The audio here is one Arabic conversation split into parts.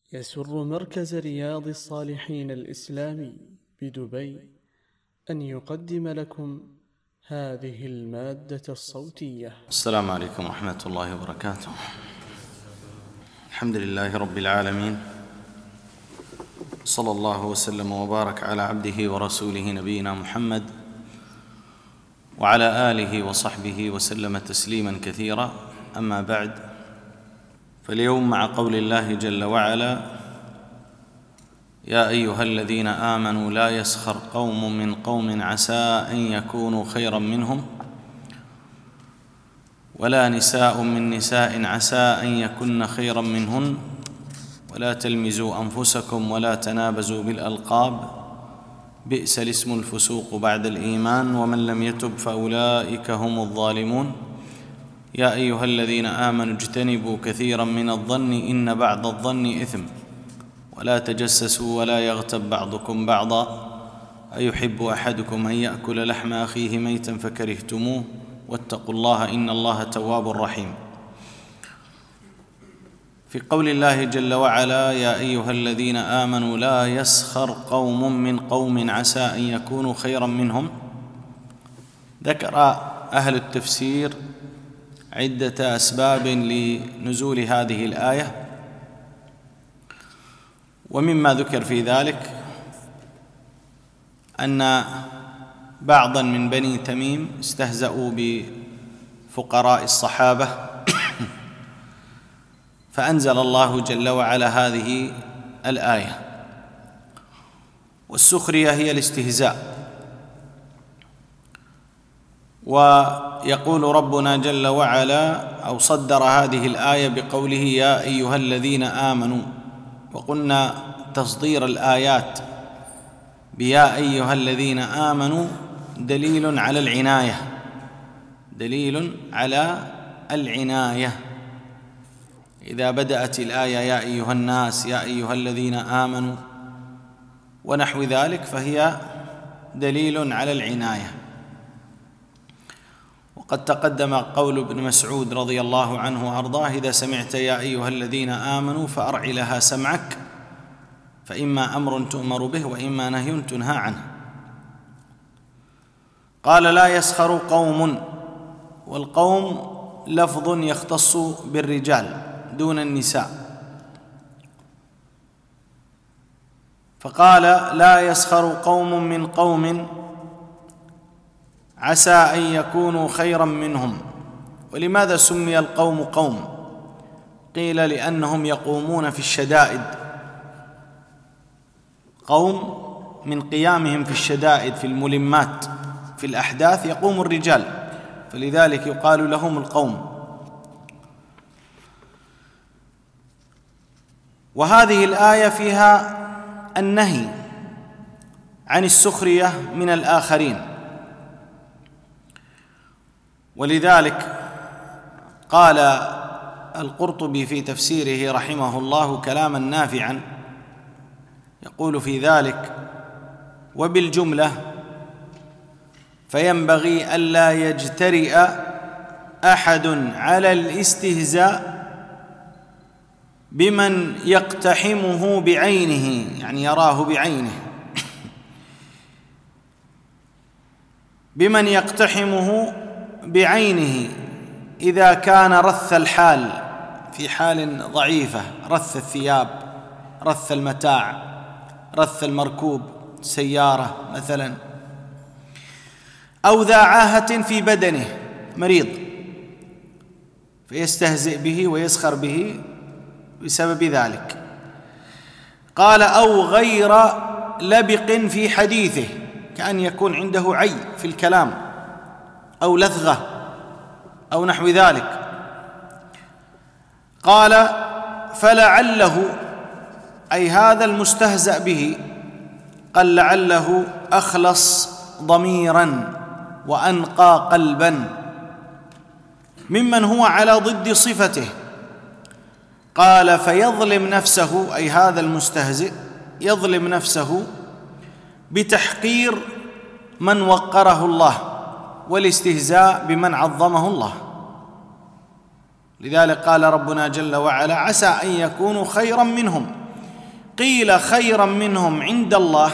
يسر مركز رياض الصالحين الإسلامي بدبي أن يقدم لكم هذه المادة الصوتية. السلام عليكم ورحمة الله وبركاته. الحمد لله رب العالمين، صلى الله وسلم وبارك على عبده ورسوله نبينا محمد وعلى آله وصحبه وسلم تسليما كثيرا. أما بعد، فاليوم مع قول الله جل وعلا: يا أيها الذين آمنوا لا يسخر قوم من قوم عسى أن يكونوا خيرا منهم ولا نساء من نساء عسى أن يكن خيرا منهن ولا تلمزوا أنفسكم ولا تنابزوا بالألقاب بئس الاسم الفسوق بعد الإيمان ومن لم يتب فأولئك هم الظالمون. يا أيها الذين آمنوا اجتنبوا كثيرا من الظن إن بعض الظن إثم ولا تجسسوا ولا يغتب بعضكم بعضا أيحب أحدكم أن يأكل لحم أخيه ميتا فكرهتموه واتقوا الله إن الله تواب رحيم. في قول الله جل وعلا: يا أيها الذين آمنوا لا يسخر قوم من قوم عسى أن يكونوا خيرا منهم، ذكر أهل التفسير عدة أسباب لنزول هذه الآية، ومما ذكر في ذلك أن بعضا من بني تميم استهزأوا بفقراء الصحابة فأنزل الله جل وعلا هذه الآية. والسخرية هي الاستهزاء. ويقول ربنا جل وعلا أو صدر هذه الآية بقوله: يا أيها الذين آمنوا. وقلنا تصدير الآيات بيا أيها الذين آمنوا دليل على العناية، دليل على العناية. إذا بدأت الآية يا أيها الناس، يا أيها الذين آمنوا ونحو ذلك، فهي دليل على العناية. وقد تقدم قول ابن مسعود رضي الله عنه وأرضاه: إذا سمعت يا أيها الذين آمنوا فأرع لها سمعك فإما أمر تؤمر به وإما نهي تنهى عنه. قال: لا يسخر قوم، والقوم لفظ يختص بالرجال دون النساء، فقال: لا يسخر قوم من قوم عسى أن يكونوا خيرا منهم. ولماذا سمي القوم قوم؟ قيل: لأنهم يقومون في الشدائد، قوم من قيامهم في الشدائد في الملمات في الأحداث يقوم الرجال، فلذلك يقال لهم القوم. وهذه الآية فيها النهي عن السخرية من الآخرين، ولذلك قال القرطبي في تفسيره رحمه الله كلاما نافعا يقول في ذلك: وبالجملة فينبغي ألا يجترئ أحد على الاستهزاء بمن يقتحمه بعينه، يعني يراه بعينه، بمن يقتحمه بعينه إذا كان رث الحال، في حال ضعيفة، رث الثياب، رث المتاع، رث المركوب، سيارة مثلا، أو ذا عاهة في بدنه، مريض، فيستهزئ به ويسخر به بسبب ذلك. قال: أو غير لبق في حديثه، كأن يكون عنده عي في الكلام أو لثغة أو نحو ذلك. قال: فلعله، أي هذا المستهزأ به، قال لعله أخلص ضميرا وأنقى قلبا ممن هو على ضد صفته. قال: فيظلم نفسه، أي هذا المستهزئ يظلم نفسه بتحقير من وقره الله والاستهزاء بمن عظمه الله. لذلك قال ربنا جل وعلا: عسى أن يكونوا خيرا منهم، قيل خيرا منهم عند الله،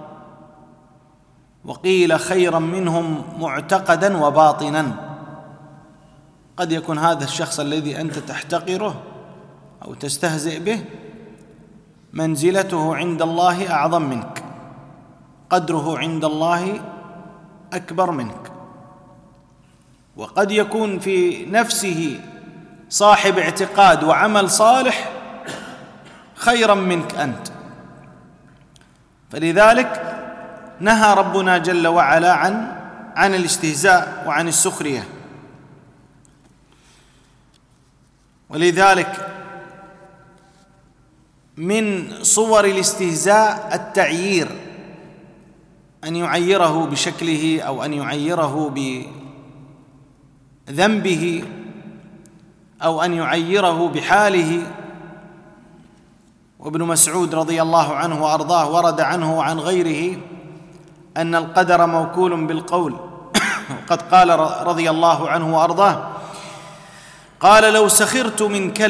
وقيل خيرا منهم معتقدا وباطنا. قد يكون هذا الشخص الذي أنت تحتقره أو تستهزئ به منزلته عند الله أعظم منك، قدره عند الله أكبر منك. وقد يكون في نفسه صاحب اعتقاد وعمل صالح خيرا منك أنت. فلذلك نهى ربنا جل وعلا عن الاستهزاء وعن السخرية. ولذلك من صور الاستهزاء التعيير، أن يعيره بشكله أو أن يعيره بذنبه أو أن يعيره بحاله. وابن مسعود رضي الله عنه وأرضاه ورد عنه وعن غيره أن القدر موكول بالقول. وقد قال رضي الله عنه وأرضاه، قال لو سخرت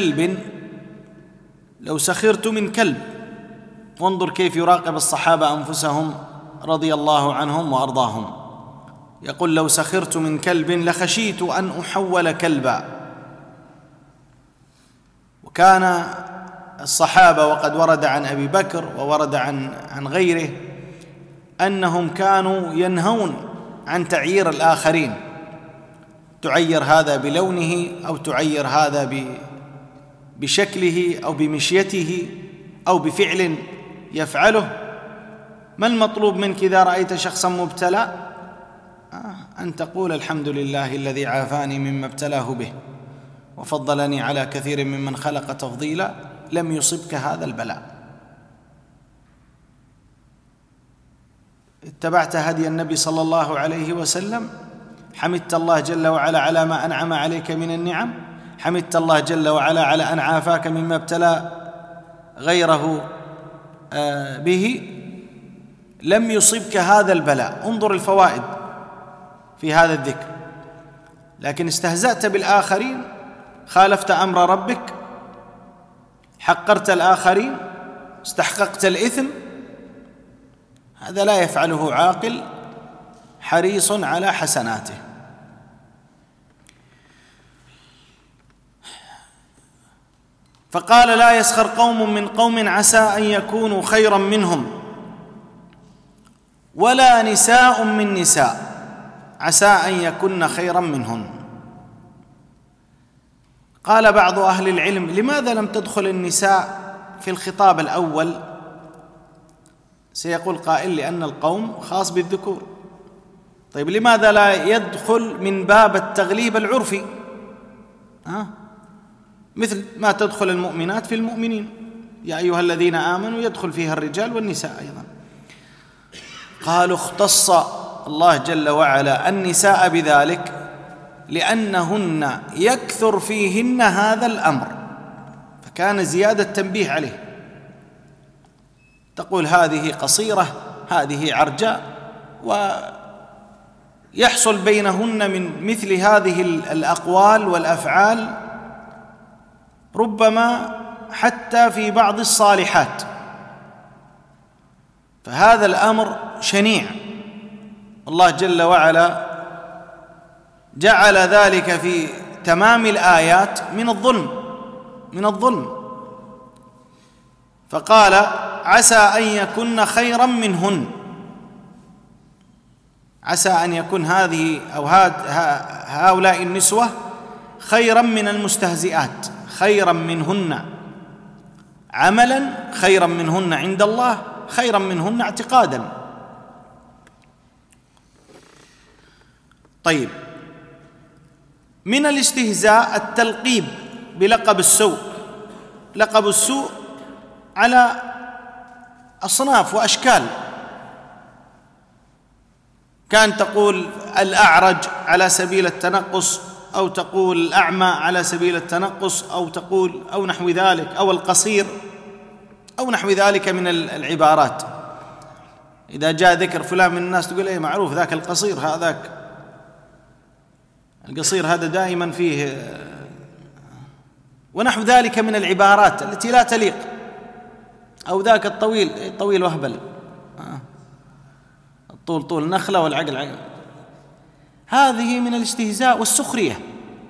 من كلب. وانظر كيف يراقب الصحابة أنفسهم رضي الله عنهم وأرضاهم. يقول لو سخرت من كلب لخشيت أن أحول كلبا. وكان الصحابة، وقد ورد عن أبي بكر وورد عن غيره، أنهم كانوا ينهون عن تعيير الآخرين، تعير هذا بلونه أو تعير هذا بشكله أو بمشيته أو بفعل يفعله. ما المطلوب منك إذا رأيت شخصا مبتلى؟ أن تقول الحمد لله الذي عافاني مما ابتلاه به وفضلني على كثير ممن خلق تفضيلا، لم يصبك هذا البلاء. اتبعت هدي النبي صلى الله عليه وسلم، حمدت الله جل وعلا على ما أنعم عليك من النعم، حمدت الله جل وعلا على أن عافاك مما ابتلى غيره به، لم يصبك هذا البلاء. انظر الفوائد في هذا الذكر. لكن استهزأت بالآخرين، خالفت أمر ربك، حقرت الآخرين، استحققت الإثم، هذا لا يفعله عاقل حريص على حسناته. فقال لا يسخر قوم من قوم عسى أن يكونوا خيرا منهم، ولا نساء من نساء عسى أن يكن خيرا منهن. قال بعض أهل العلم لماذا لم تدخل النساء في الخطاب الأول؟ سيقول قائل لأن القوم خاص بالذكور. طيب لماذا لا يدخل من باب التغليب العرفي؟ مثل ما تدخل المؤمنات في المؤمنين، يا أيها الذين آمنوا يدخل فيها الرجال والنساء أيضا. قالوا اختص الله جل وعلا النساء بذلك لأنهن يكثر فيهن هذا الأمر، فكان زيادة تنبيه عليه. تقول هذه قصيرة، هذه عرجاء، ويحصل بينهن من مثل هذه الأقوال والأفعال ربما حتى في بعض الصالحات. فهذا الأمر شنيع. الله جل وعلا جعل ذلك في تمام الآيات من الظلم. فقال عسى أن يكن خيرا منهن، عسى أن يكون هذه أو هؤلاء النسوة خيرا من المستهزئات، خيرا منهن عملا، خيرا منهن عند الله، خيرا منهن اعتقادا. طيب، من الاستهزاء التلقيب بلقب السوء. لقب السوء على أصناف وأشكال. كان تقول الأعرج على سبيل التنقص، أو تقول الأعمى على سبيل التنقص، أو تقول أو نحو ذلك، أو القصير أو نحو ذلك من العبارات. إذا جاء ذكر فلان من الناس تقول إيه معروف ذاك القصير، هذاك القصير هذا دائما فيه، ونحو ذلك من العبارات التي لا تليق. أو ذاك الطويل طويل وهبل، الطول طول نخلة والعقل عقل. هذه من الاستهزاء والسخرية.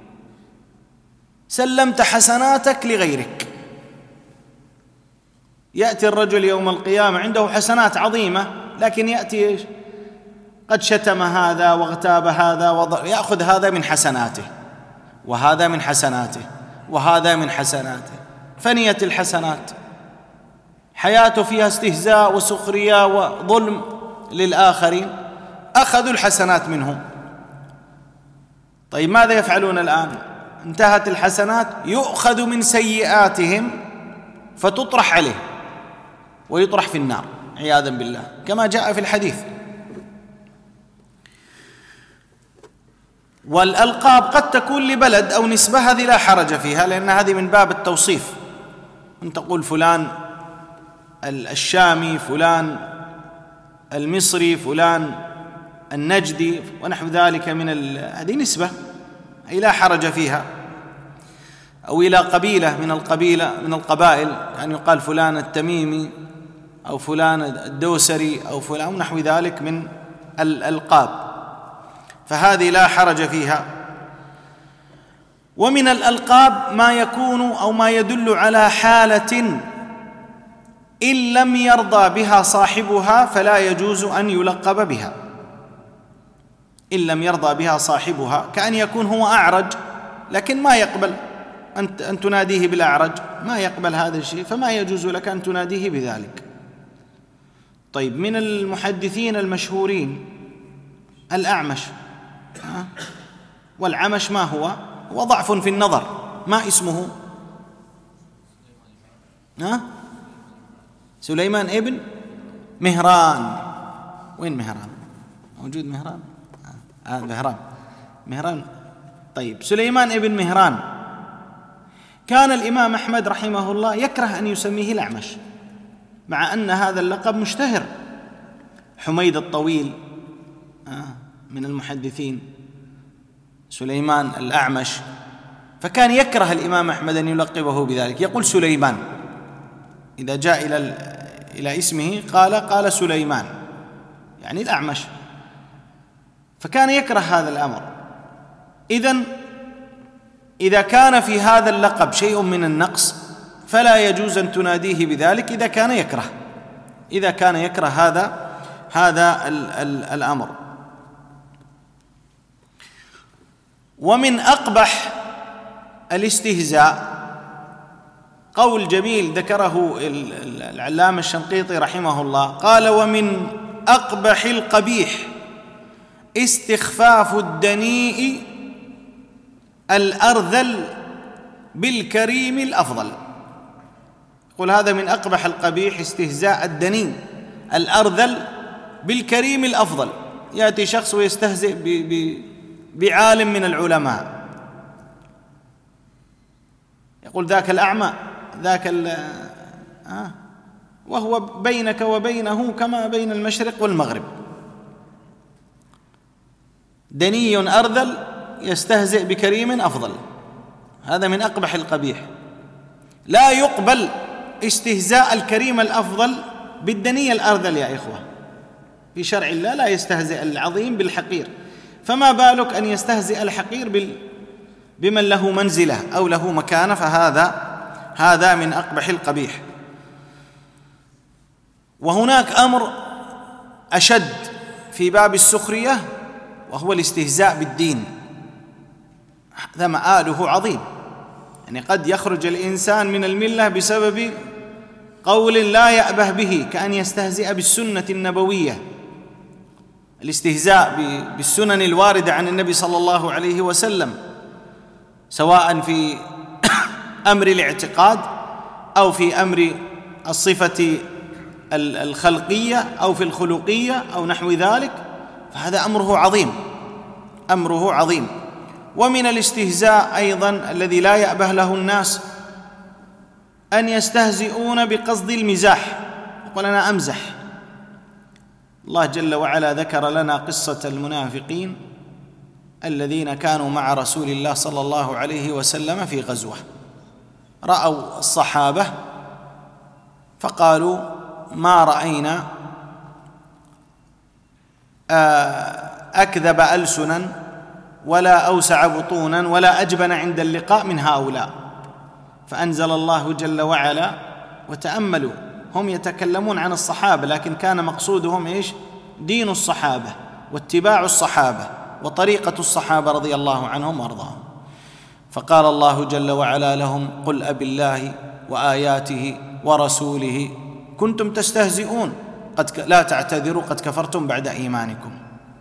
سلمت حسناتك لغيرك. يأتي الرجل يوم القيامة عنده حسنات عظيمة، لكن يأتي إيش؟ قد شتم هذا واغتاب هذا يأخذ هذا من حسناته وهذا من حسناته وهذا من حسناته، فنيت الحسنات، حياته فيها استهزاء وسخرية وظلم للآخرين، أخذوا الحسنات منهم. طيب ماذا يفعلون الآن؟ انتهت الحسنات، يؤخذ من سيئاتهم فتطرح عليه ويطرح في النار عياذا بالله، كما جاء في الحديث. والألقاب قد تكون لبلد أو نسبة، هذه لا حرج فيها، لأن هذه من باب التوصيف. أن تقول فلان الشامي، فلان المصري، فلان النجدي ونحو ذلك هذه نسبة، أي لا حرج فيها. أو إلى قبيلة من القبائل، أن يقال فلان التميمي أو فلان الدوسري أو فلان ونحو ذلك من الألقاب، فهذه لا حرج فيها. ومن الألقاب ما يكون أو ما يدل على حالة إن لم يرضى بها صاحبها فلا يجوز أن يلقب بها. إن لم يرضى بها صاحبها، كأن يكون هو أعرج لكن ما يقبل أن تناديه بالأعرج، ما يقبل هذا الشيء، فما يجوز لك أن تناديه بذلك. طيب من المحدثين المشهورين الأعمش، والعمش ما هو ضعف في النظر، ما اسمه؟ سليمان ابن مهران. وين مهران؟ موجود مهران؟ مهران. طيب سليمان ابن مهران كان الإمام أحمد رحمه الله يكره أن يسميه الأعمش، مع أن هذا اللقب مشتهر. حميد الطويل من المحدثين، سليمان الأعمش، فكان يكره الإمام أحمد أن يلقبه بذلك، يقول سليمان، إذا جاء إلى اسمه قال سليمان، يعني الأعمش، فكان يكره هذا الأمر. إذا كان في هذا اللقب شيء من النقص فلا يجوز أن تناديه بذلك إذا كان يكره هذا الأمر. ومن أقبح الاستهزاء قول جميل ذكره العلامة الشنقيطي رحمه الله، قال: ومن أقبح القبيح استخفاف الدنيء الأرذل بالكريم الأفضل. يقول هذا من أقبح القبيح، استهزاء الدنيء الأرذل بالكريم الأفضل. يأتي شخص ويستهزئ بعالم من العلماء، يقول ذاك الأعمى، ذاك وهو بينك وبينه كما بين المشرق والمغرب. دني أرذل يستهزئ بكريم أفضل، هذا من أقبح القبيح. لا يقبل استهزاء الكريم الأفضل بالدني الأرذل يا إخوة، في شرع الله لا يستهزئ العظيم بالحقير، فما بالك أن يستهزئ الحقير بمن له منزلة أو له مكانة، فهذا من أقبح القبيح. وهناك أمر أشد في باب السخرية، وهو الاستهزاء بالدين. هذا مآله عظيم، يعني قد يخرج الإنسان من الملة بسبب قول لا يأبه به، كأن يستهزئ بالسنة النبوية، الاستهزاء بالسنن الواردة عن النبي صلى الله عليه وسلم، سواء في أمر الاعتقاد أو في أمر الصفة الخلقية أو في الخلقية أو نحو ذلك، فهذا أمره عظيم. ومن الاستهزاء أيضا الذي لا يأبه له الناس أن يستهزئون بقصد المزاح، يقول أنا أمزح. الله جل وعلا ذكر لنا قصة المنافقين الذين كانوا مع رسول الله صلى الله عليه وسلم في غزوة، رأوا الصحابة فقالوا: ما رأينا أكذب ألسنا ولا أوسع بطونا ولا أجبن عند اللقاء من هؤلاء. فأنزل الله جل وعلا، وتأملوا، هم يتكلمون عن الصحابة لكن كان مقصودهم إيش؟ دين الصحابة واتباع الصحابة وطريقة الصحابة رضي الله عنهم وأرضاهم. فقال الله جل وعلا لهم: قل أبالله وآياته ورسوله كنتم تستهزئون لا تعتذروا قد كفرتم بعد إيمانكم.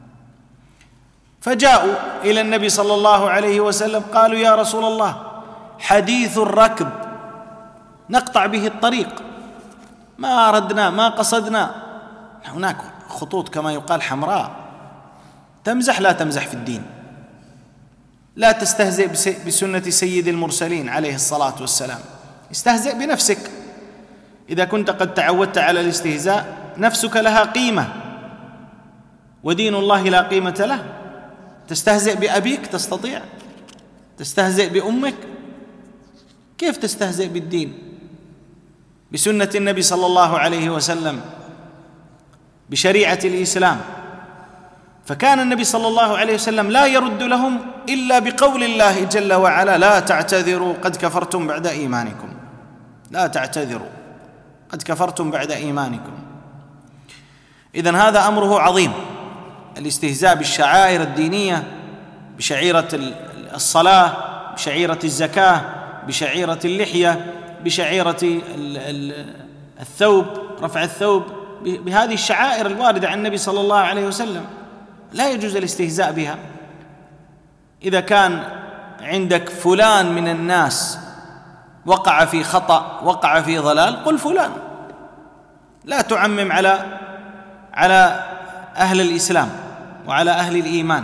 فجاءوا إلى النبي صلى الله عليه وسلم قالوا: يا رسول الله، حديث الركب نقطع به الطريق، ما أردنا ما قصدنا، هناك خطوط كما يقال حمراء، تمزح لا تمزح في الدين، لا تستهزئ بسنة سيد المرسلين عليه الصلاة والسلام، استهزئ بنفسك. إذا كنت قد تعودت على الاستهزاء نفسك لها قيمة ودين الله لا قيمة له. تستهزئ بأبيك تستطيع؟ تستهزئ بأمك؟ كيف تستهزئ بالدين؟ بسنة النبي صلى الله عليه وسلم، بشريعة الإسلام. فكان النبي صلى الله عليه وسلم لا يرد لهم إلا بقول الله جل وعلا: لا تعتذروا قد كفرتم بعد إيمانكم، لا تعتذروا قد كفرتم بعد إيمانكم. إذن هذا أمره عظيم، الاستهزاء بالشعائر الدينية، بشعيرة الصلاة، بشعيرة الزكاة، بشعيرة اللحية، بشعيرة الثوب، رفع الثوب، بهذه الشعائر الواردة عن النبي صلى الله عليه وسلم لا يجوز الاستهزاء بها. إذا كان عندك فلان من الناس وقع في خطأ، وقع في ضلال، قل فلان، لا تعمم على أهل الإسلام وعلى أهل الإيمان.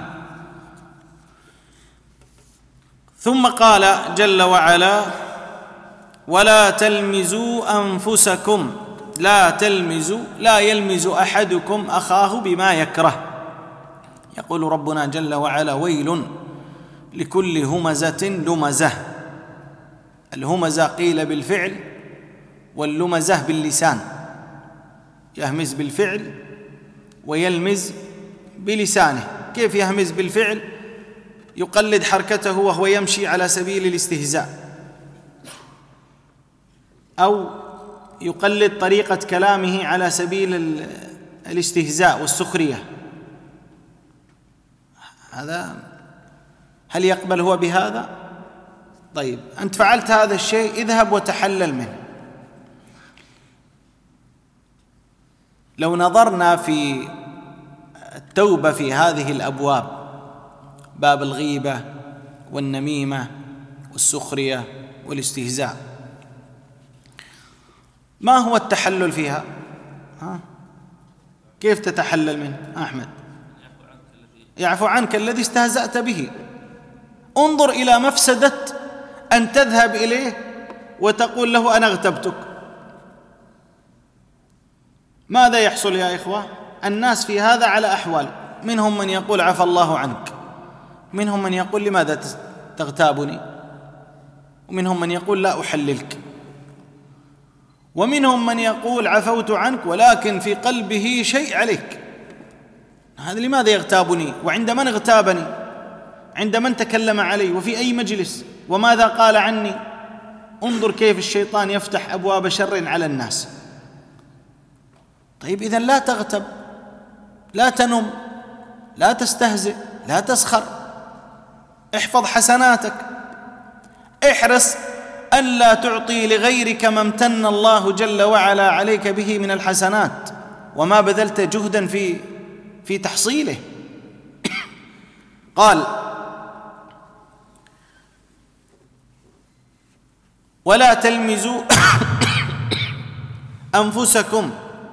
ثم قال جل وعلا: ولا تلمزوا أنفسكم، لا تلمزوا، لا يلمز أحدكم أخاه بما يكره. يقول ربنا جل وعلا: ويل لكل همزة لمزة. الهمزة قيل بالفعل واللمزة باللسان، يهمز بالفعل ويلمز بلسانه. كيف يهمز بالفعل؟ يقلد حركته وهو يمشي على سبيل الاستهزاء، أو يقلد طريقة كلامه على سبيل الاستهزاء والسخرية. هذا هل يقبل هو بهذا؟ طيب، أنت فعلت هذا الشيء، اذهب وتحلل منه. لو نظرنا في التوبة في هذه الأبواب، باب الغيبة والنميمة والسخرية والاستهزاء، ما هو التحلل فيها؟ كيف تتحلل منه أحمد؟ يعفو عنك الذي استهزأت به. انظر إلى مفسدة أن تذهب إليه وتقول له: أنا اغتبتك. ماذا يحصل يا إخوة؟ الناس في هذا على أحوال، منهم من يقول: عفى الله عنك، منهم من يقول: لماذا تغتابني، ومنهم من يقول: لا أحللك، ومنهم من يقول: عفوت عنك ولكن في قلبه شيء عليك. هذا لماذا يغتابني؟ وعند من اغتابني؟ عند من تكلم علي؟ وفي أي مجلس؟ وماذا قال عني؟ انظر كيف الشيطان يفتح أبواب شر على الناس. طيب، إذن لا تغتب، لا تنم، لا تستهزئ، لا تسخر، احفظ حسناتك، احرص أن لا تعطي لغيرك ما امتن الله جل وعلا عليك به من الحسنات وما بذلت جهدا في تحصيله. قال: ولا تلمزوا أنفسكم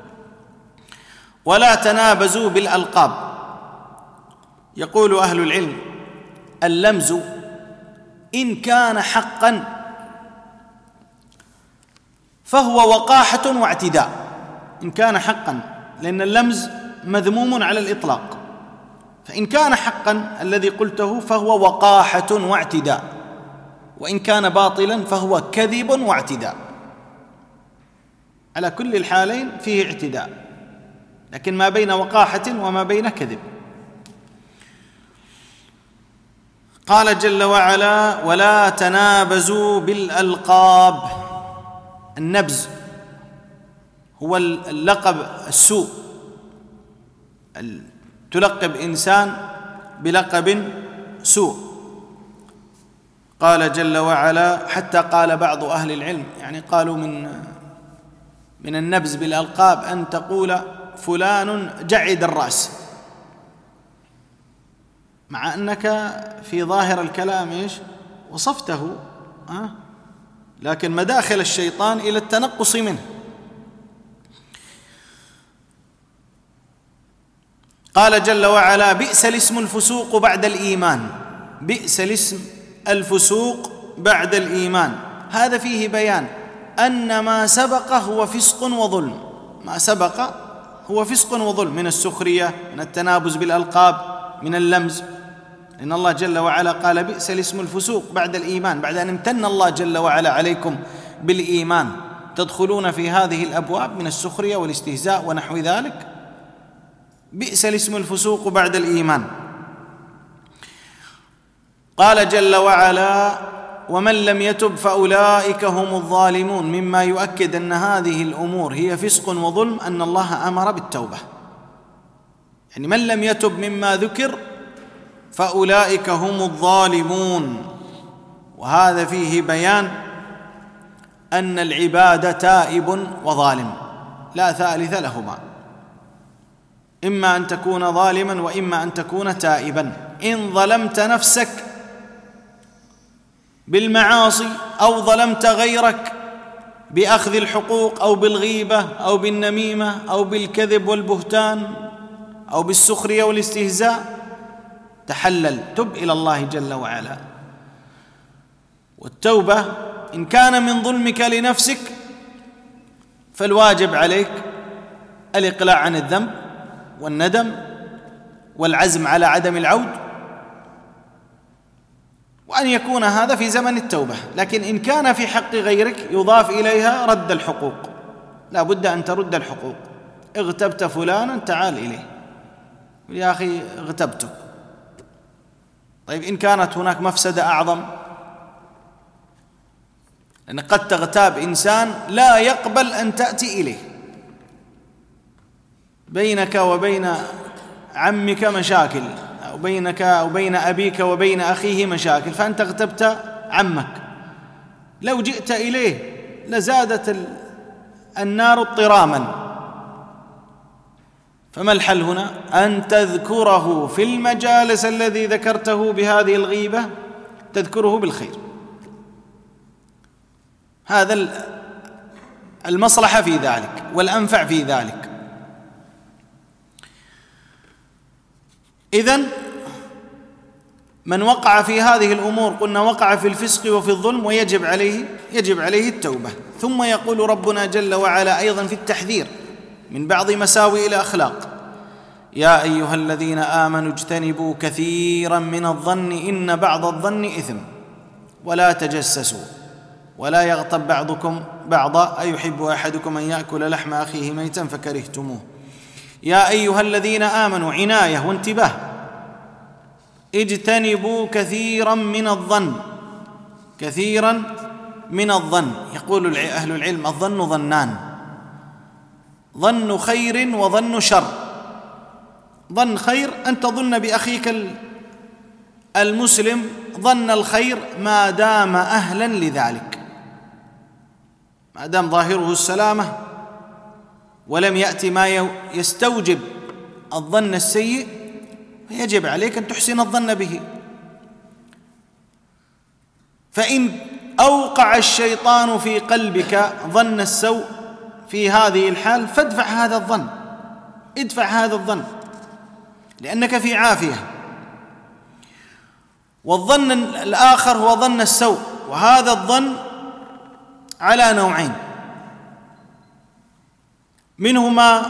ولا تنابزوا بالألقاب. يقول أهل العلم: اللمز إن كان حقا فهو وقاحة واعتداء. إن كان حقا، لأن اللمز مذموم على الإطلاق، فإن كان حقا الذي قلته فهو وقاحة واعتداء، وإن كان باطلا فهو كذب واعتداء. على كل الحالين فيه اعتداء، لكن ما بين وقاحة وما بين كذب. قال جل وعلا: ولا تنابزوا بالألقاب. النبز هو اللقب السوء، تلقب إنسان بلقب سوء. قال جل وعلا، حتى قال بعض أهل العلم، يعني قالوا من النبز بالألقاب أن تقول فلان جعد الرأس، مع أنك في ظاهر الكلام إيش وصفته، لكن مداخل الشيطان إلى التنقص منه. قال جل وعلا: بئس الاسم الفسوق بعد الإيمان. بئس الاسم الفسوق بعد الإيمان. هذا فيه بيان أن ما سبق هو فسق وظلم، ما سبق هو فسق وظلم، من السخرية، من التنابز بالألقاب، من اللمز. إن الله جل وعلا قال: بئس الاسم الفسوق بعد الإيمان، بعد أن امتن الله جل وعلا عليكم بالإيمان تدخلون في هذه الأبواب من السخرية والاستهزاء ونحو ذلك. بئس الاسم الفسوق بعد الإيمان. قال جل وعلا: ومن لم يتب فأولئك هم الظالمون. مما يؤكد أن هذه الأمور هي فسق وظلم أن الله أمر بالتوبة، يعني من لم يتب مما ذكر فأولئك هم الظالمون. وهذا فيه بيان أن العباد تائب وظالم، لا ثالث لهما، إما أن تكون ظالما وإما أن تكون تائبا. إن ظلمت نفسك بالمعاصي أو ظلمت غيرك بأخذ الحقوق أو بالغيبة أو بالنميمة أو بالكذب والبهتان أو بالسخرية والاستهزاء، تحلل، تب إلى الله جل وعلا. والتوبة إن كان من ظلمك لنفسك فالواجب عليك الإقلاع عن الذنب والندم والعزم على عدم العود، وأن يكون هذا في زمن التوبة. لكن إن كان في حق غيرك يضاف إليها رد الحقوق، لا بد أن ترد الحقوق. اغتبت فلانا تعال إليه، يا أخي اغتبتك. طيب إن كانت هناك مفسدة أعظم، لأن قد تغتاب إنسان لا يقبل أن تأتي إليه، بينك وبين عمك مشاكل، أو بينك وبين أبيك وبين أخيه مشاكل، فأنت اغتبت عمك، لو جئت إليه لزادت النار اضطراما. فما الحل هنا؟ أن تذكره في المجالس الذي ذكرته بهذه الغيبة، تذكره بالخير. هذا المصلحة في ذلك والأنفع في ذلك. إذن من وقع في هذه الأمور قلنا وقع في الفسق وفي الظلم، ويجب عليه التوبة. ثم يقول ربنا جل وعلا أيضا في التحذير من بعض مساوئ الأخلاق: يا أيها الذين آمنوا اجتنبوا كثيرا من الظن إن بعض الظن إثم ولا تجسسوا ولا يغتب بعضكم بعضا أيحب أحدكم أن يأكل لحم أخيه ميتا فكرهتموه. يا أيها الذين آمنوا، عناية وانتباه، اجتنبوا كثيرا من الظن. كثيرا من الظن، يقول أهل العلم الظن ظنان: ظن خير وظن شر. ظن خير أن تظن بأخيك المسلم ظن الخير ما دام أهلا لذلك، ما دام ظاهره السلامة ولم يأتي ما يستوجب الظن السيء، فيجب عليك أن تحسن الظن به. فإن أوقع الشيطان في قلبك ظن السوء في هذه الحال فادفع هذا الظن، ادفع هذا الظن لأنك في عافية. والظن الآخر هو ظن السوء، وهذا الظن على نوعين: منهما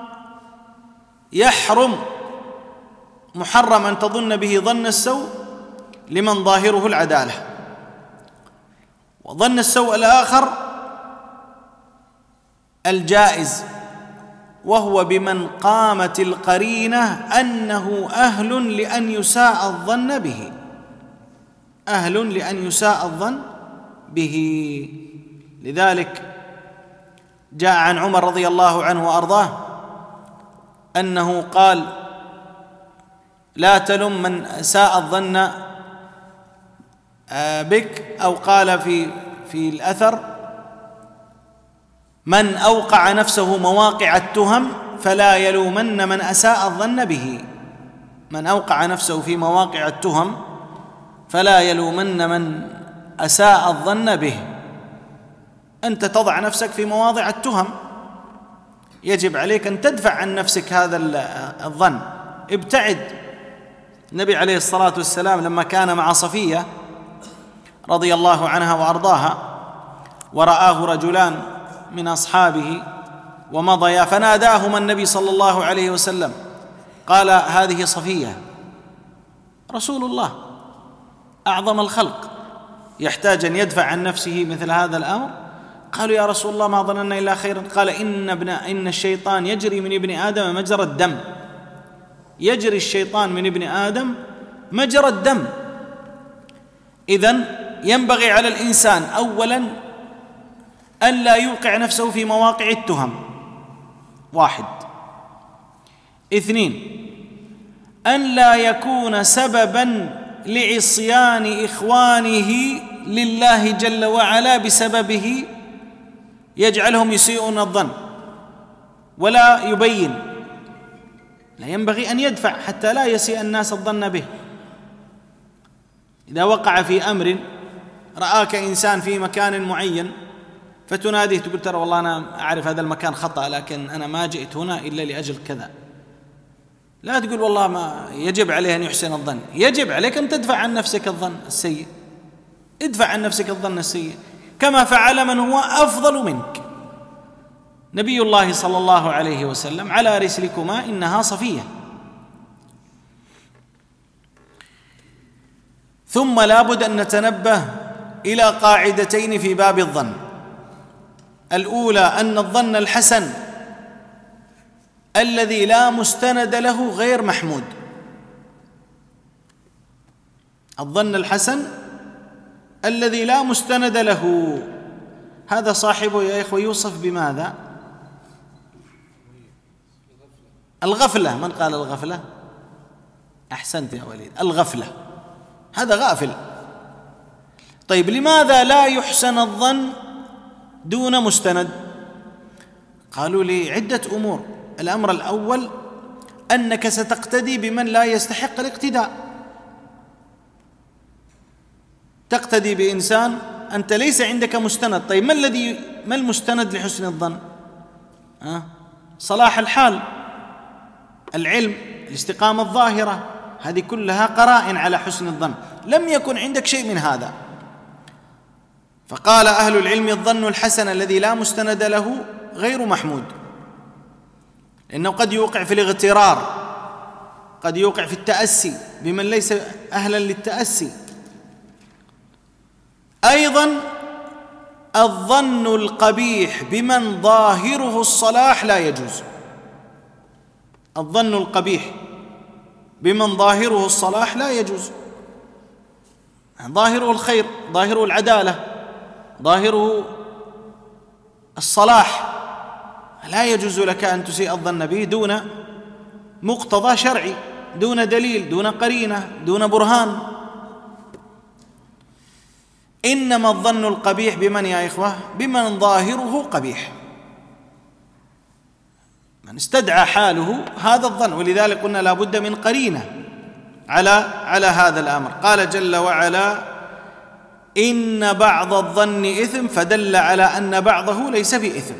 يحرم، محرم أن تظن به ظن السوء لمن ظاهره العدالة، وظن السوء الآخر الجائز، وهو بمن قامت القرينة أنه أهل لأن يساء الظن به، أهل لأن يساء الظن به. لذلك جاء عن عمر رضي الله عنه وأرضاه أنه قال: لا تلم من ساء الظن بك، أو قال في الأثر: من أوقع نفسه مواقع التهم فلا يلومن من أساء الظن به. من أوقع نفسه في مواقع التهم فلا يلومن من أساء الظن به. أنت تضع نفسك في مواضع التهم، يجب عليك أن تدفع عن نفسك هذا الظن، ابتعد. النبي عليه الصلاة والسلام لما كان مع صفية رضي الله عنها وأرضاها ورآه رجلان من أصحابه ومضيا، فناداهما النبي صلى الله عليه وسلم قال: هذه صفية، رسول الله أعظم الخلق يحتاج أن يدفع عن نفسه مثل هذا الأمر؟ قالوا: يا رسول الله ما ظننا إلا خيرا. قال: إن الشيطان يجري من ابن آدم مجرى الدم، يجري الشيطان من ابن آدم مجرى الدم. إذن ينبغي على الإنسان أولا أن لا يوقع نفسه في مواقع التهم، 1. 2 أن لا يكون سببا لعصيان إخوانه لله جل وعلا بسببه، يجعلهم يسيئون الظن ولا يبين. لا ينبغي أن يدفع حتى لا يسيء الناس الظن به. إذا وقع في أمر، رآك إنسان في مكان معين فتناديه تقول: ترى والله أنا أعرف هذا المكان خطأ، لكن أنا ما جئت هنا إلا لأجل كذا. لا تقول والله ما يجب عليه أن يحسن الظن، يجب عليك أن تدفع عن نفسك الظن السيء، ادفع عن نفسك الظن السيء كما فعل من هو أفضل منك. نبي الله صلى الله عليه وسلم: على رسلكما إنها صفية. ثم لا بد أن نتنبه إلى قاعدتين في باب الظن. الأولى أن الظن الحسن الذي لا مستند له غير محمود. الظن الحسن الذي لا مستند له، هذا صاحبه يا إخوة يوصف بماذا؟ الغفلة. من قال الغفلة؟ أحسنت يا وليد، الغفلة، هذا غافل. طيب لماذا لا يحسن الظن دون مستند؟ قالوا لي عدة أمور. الأمر الأول أنك ستقتدي بمن لا يستحق الاقتداء، تقتدي بإنسان أنت ليس عندك مستند. طيب ما المستند لحسن الظن؟ صلاح الحال، العلم، الاستقامة الظاهرة، هذه كلها قرائن على حسن الظن. لم يكن عندك شيء من هذا، فقال أهل العلم: الظن الحسن الذي لا مستند له غير محمود، لأنه قد يوقع في الاغترار، قد يوقع في التأسي بمن ليس أهلا للتأسي. أيضا الظن القبيح بمن ظاهره الصلاح لا يجوز. الظن القبيح بمن ظاهره الصلاح لا يجوز، ظاهره الخير، ظاهره العدالة، ظاهره الصلاح، لا يجوز لك أن تسيء الظن به دون مقتضى شرعي، دون دليل، دون قرينة، دون برهان. إنما الظن القبيح بمن يا إخوة؟ بمن ظاهره قبيح، من استدعى حاله هذا الظن. ولذلك قلنا لا بد من قرينة على هذا الأمر. قال جل وعلا: إن بعض الظن إثم، فدل على أن بعضه ليس بإثم.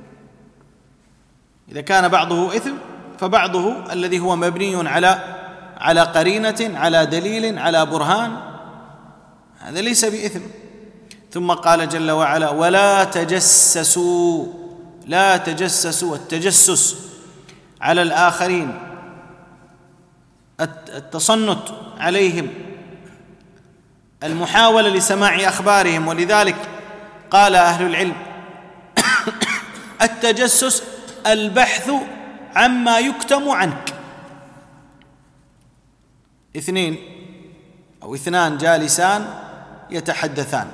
إذا كان بعضه إثم فبعضه الذي هو مبني على قرينة، على دليل، على برهان، هذا ليس بإثم. ثم قال جل وعلا: ولا تجسسوا. لا تجسسوا، التجسس على الآخرين، التصنت عليهم، المحاولة لسماع أخبارهم. ولذلك قال أهل العلم: التجسس البحث عما يكتم عنك. 2 أو 2 جالسان يتحدثان،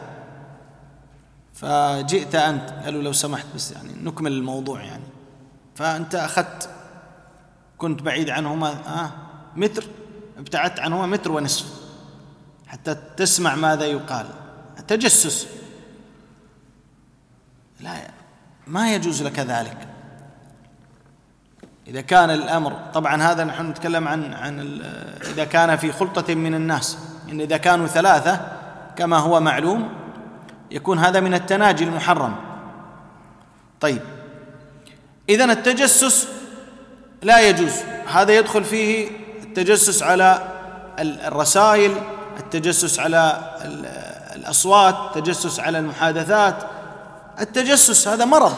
فجئت أنت، قالوا لو سمحت بس يعني نكمل الموضوع يعني، فأنت أخذت، كنت بعيد عنهما متر، ابتعدت عنهما 1.5 متر حتى تسمع ماذا يقال. التجسس لا، ما يجوز لك ذلك. إذا كان الأمر، طبعا هذا نحن نتكلم عن إذا كان في خلطة من الناس، إن إذا كانوا 3 كما هو معلوم يكون هذا من التناجي المحرم. طيب، إذن التجسس لا يجوز. هذا يدخل فيه التجسس على الرسائل، التجسس على الأصوات، التجسس على المحادثات. التجسس هذا مرض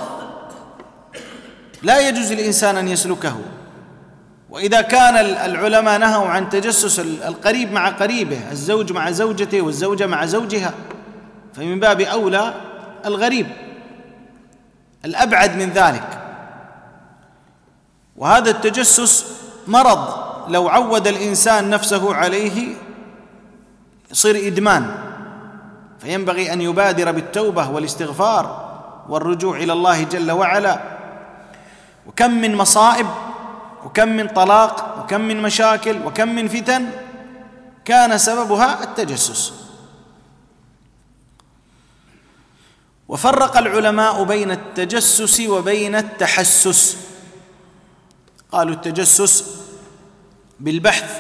لا يجوز للإنسان أن يسلكه. وإذا كان العلماء نهوا عن تجسس القريب مع قريبه، الزوج مع زوجته والزوجة مع زوجها، فمن باب أولى الغريب الأبعد من ذلك. وهذا التجسس مرض لو عود الإنسان نفسه عليه يصير إدمان، فينبغي أن يبادر بالتوبة والاستغفار والرجوع إلى الله جل وعلا. وكم من مصائب وكم من طلاق وكم من مشاكل وكم من فتن كان سببها التجسس. وفرق العلماء بين التجسس وبين التحسس. قالوا التجسس بالبحث،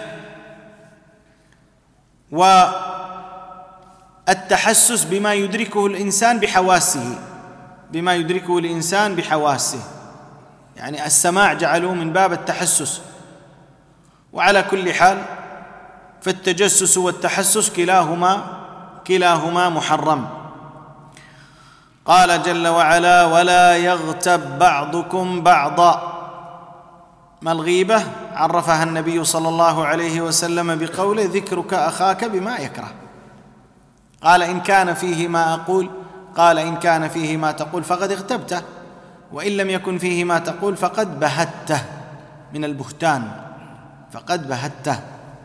والتحسس بما يدركه الإنسان بحواسه، بما يدركه الإنسان بحواسه، يعني السماع جعلوه من باب التحسس. وعلى كل حال فالتجسس والتحسس كلاهما محرم. قال جل وعلا: ولا يغتب بعضكم بعضا. ما الغيبة؟ عرفها النبي صلى الله عليه وسلم بقوله: ذكرك أخاك بما يكره. قال: إن كان فيه ما أقول، قال: إن كان فيه ما تقول فقد اغتبته، وإن لم يكن فيه ما تقول فقد بهته، من البهتان، فقد بهته.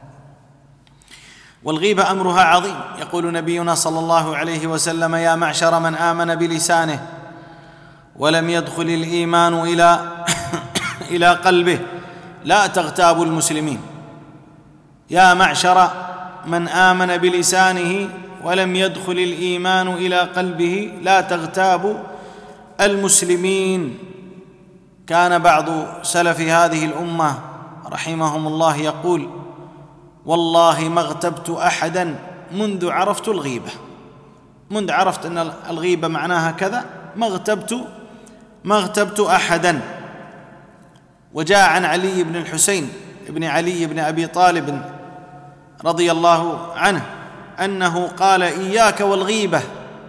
والغيبة أمرها عظيم. يقول نبينا صلى الله عليه وسلم: يا معشر من آمن بلسانه ولم يدخل الإيمان إلى قلبه لا تغتابوا المسلمين. يا معشر من آمن بلسانه ولم يدخل الإيمان إلى قلبه لا تغتابوا المسلمين. كان بعض سلف هذه الأمة رحمهم الله يقول: والله ما اغتبت أحدا منذ عرفت الغيبة، منذ عرفت أن الغيبة معناها كذا ما اغتبت أحدا. وجاء عن علي بن الحسين بن علي بن أبي طالب رضي الله عنه أنه قال: إياك والغيبة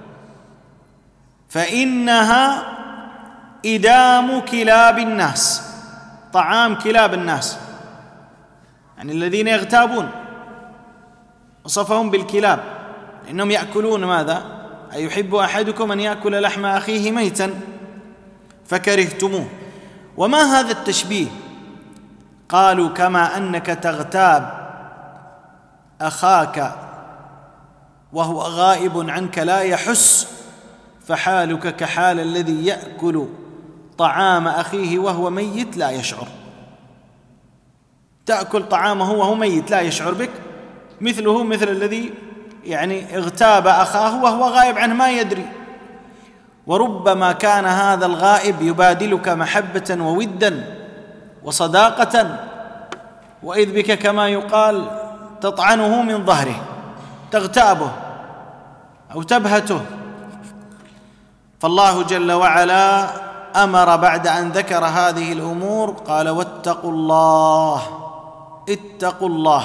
فإنها إدام كلاب الناس، طعام كلاب الناس، يعني الذين يغتابون، وصفهم بالكلاب إنهم يأكلون ماذا؟ أيحب أحدكم أن يأكل لحم أخيه ميتا فكرهتموه. وما هذا التشبيه؟ قالوا: كما أنك تغتاب أخاك وهو غائب عنك لا يحس، فحالك كحال الذي يأكل طعام أخيه وهو ميت لا يشعر. تأكل طعامه وهو ميت لا يشعر بك، مثله مثل الذي يعني اغتاب أخاه وهو غائب عنه ما يدري. وربما كان هذا الغائب يبادلك محبة وودا وصداقة، وإذ بك كما يقال تطعنه من ظهره، تغتابه أو تبهته. فالله جل وعلا أمر بعد أن ذكر هذه الأمور قال: واتقوا الله، اتقوا الله.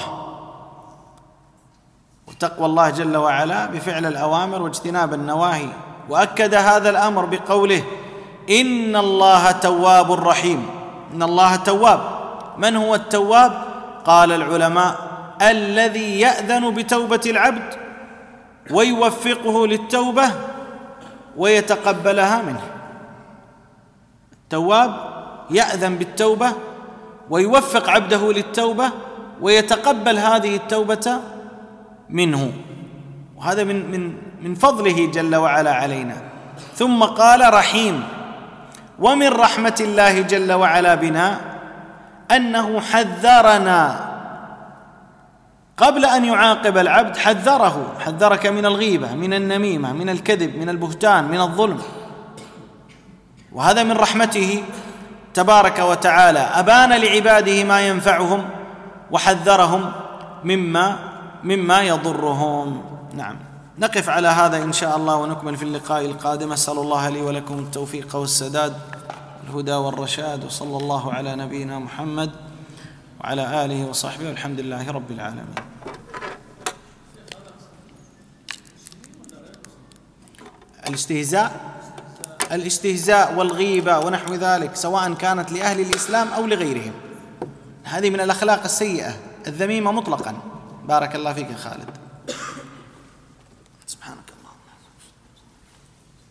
وتقوى الله جل وعلا بفعل الأوامر واجتناب النواهي. وأكد هذا الأمر بقوله: إن الله تواب رحيم. إن الله تواب. من هو التواب؟ قال العلماء: الذي يأذن بتوبة العبد ويوفقه للتوبة ويتقبلها منه. تواب يأذن بالتوبة ويوفق عبده للتوبة ويتقبل هذه التوبة منه، وهذا من فضله جل وعلا علينا. ثم قال رحيم. ومن رحمة الله جل وعلا بنا أنه حذرنا قبل أن يعاقب العبد، حذرك من الغيبة، من النميمة، من الكذب، من البهتان، من الظلم، وهذا من رحمته تبارك وتعالى. أبان لعباده ما ينفعهم وحذرهم مما يضرهم. نعم، نقف على هذا إن شاء الله ونكمل في اللقاء القادم. أسأل الله لي ولكم التوفيق والسداد والهدى والرشاد، وصلى الله على نبينا محمد وعلى آله وصحبه، والحمد لله رب العالمين. الاستهزاء والغيبة ونحو ذلك سواء كانت لأهل الإسلام أو لغيرهم، هذه من الأخلاق السيئة الذميمة مطلقا. بارك الله فيك خالد.